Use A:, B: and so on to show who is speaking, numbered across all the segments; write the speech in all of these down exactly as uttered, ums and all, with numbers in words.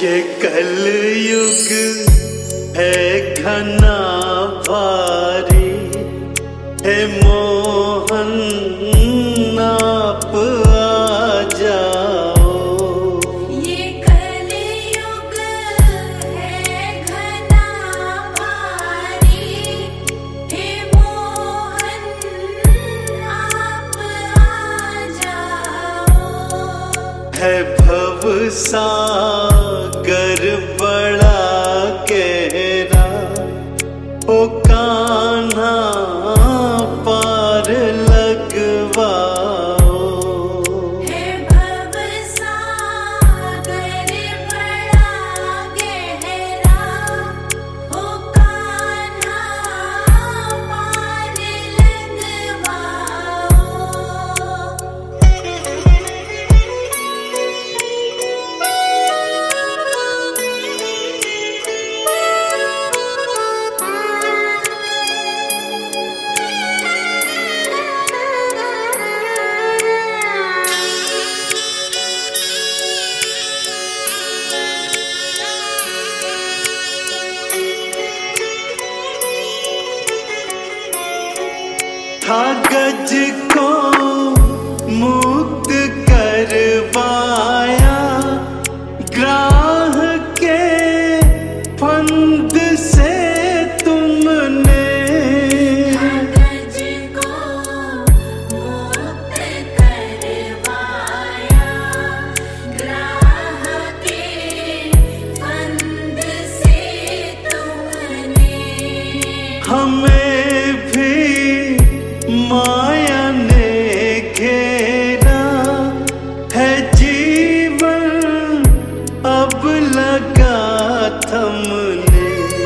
A: ये कलयुग है घना भारी, हे मोहन आप आ जाओ।
B: ये कलयुग है घना भारी, हे मोहन आप आ जाओ।
A: है भव सागर बड़ा गहरा, ओ कान्हा पार लगवाओ।
B: है भव सागर बड़ा गहरा, ओ कान्हा पार लगवाओ।
A: था गज को मुक्त करवाया, ग्राह के फंद से तुमने।
B: गज को मुक्त करवाया, ग्राह के फंद से तुमने।
A: हमें भी माया ने घेरा, है जीवन अब लगा थमने।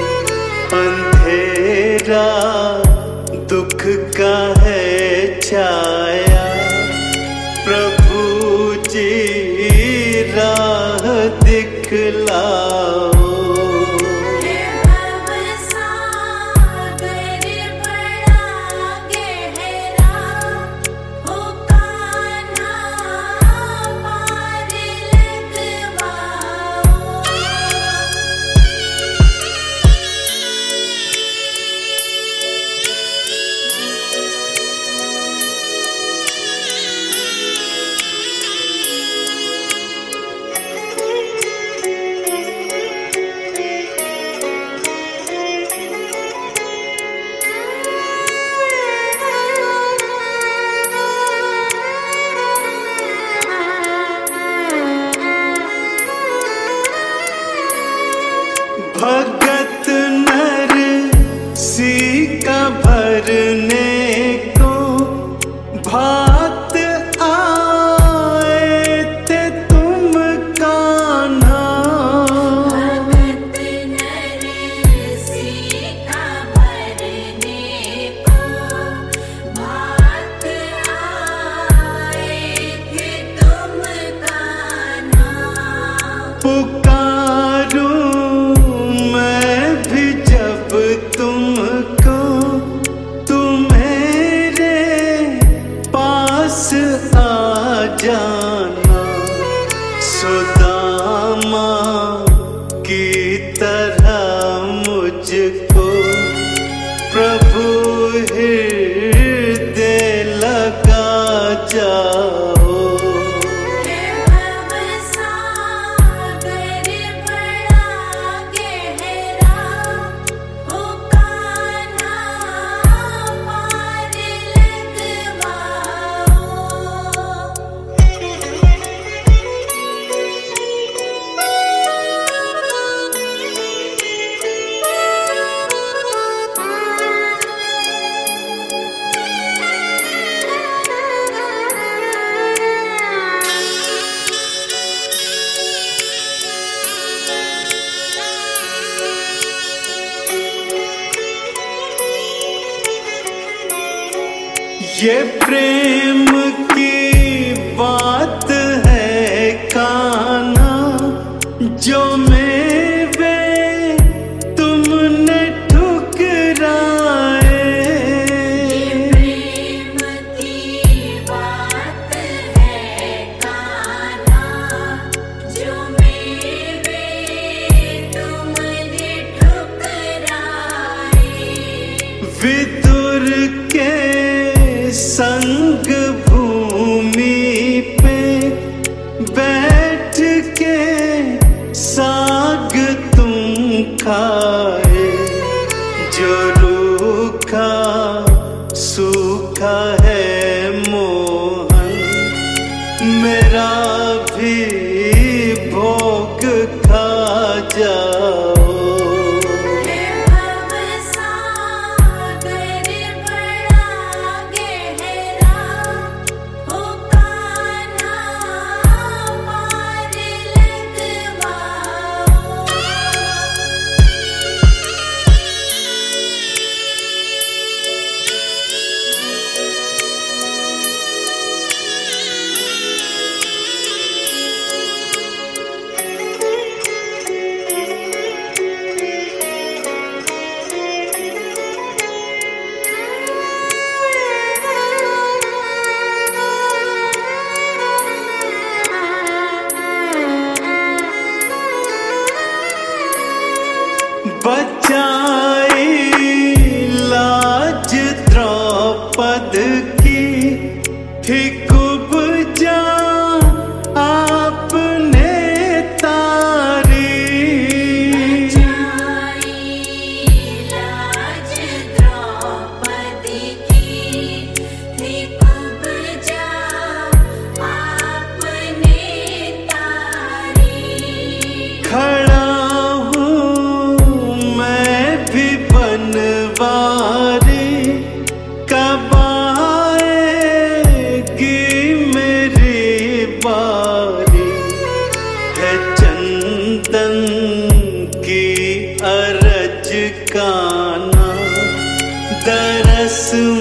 A: अंधेरा दुख का है छाया, प्रभु जी राह दिखलाओ।
B: है भव सागर बड़ा गहरा, ओ कान्हा पार लगवाओ।
A: भगत नर सीका भरने को भात आए थे तुम कान्हा।
B: भगत नर सीका भरने को भात आए थे तुम कान्हा।
A: पुकारूं मैं भी जब तुमको, तुम मेरे पास आ जाना। सुदामा की तरह मुझको प्रभु हृदय लगा जाओ।
B: है भव सागर बड़ा गहरा, ओ कान्हा पार
A: ये प्रेम की बात है कान्हा, जो मेवे तुमने ठुकराए।
B: ये प्रेम की बात है कान्हा, जो मेवे
A: मेरा भी भोग खा जाओ।
B: हे भवसागर बड़ा गहरा, हो कान्हा पार लगवाओ।
A: बचाई लाज द्रौपद की थी कुब्जा आपने तारी।
B: बचाई लाज द्रौपदी की थी कुब्जा आपने तारी।
A: खड़ा बनवारी कब आएगी मेरी बारी। है चंदन की अरज कान्हा, दरस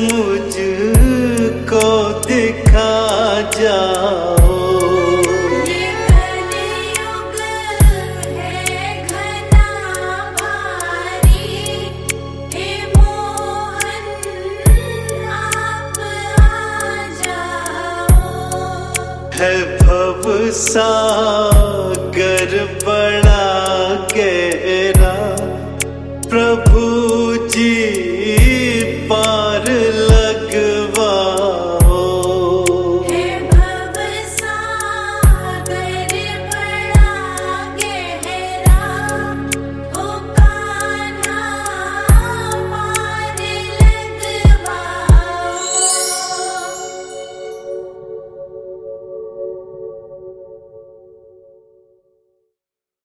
A: मुझको दिखा जाओ।
B: ये कलयुग है घना भारी, हे मोहन आप आ जाओ।
A: है भवसागर बड़ा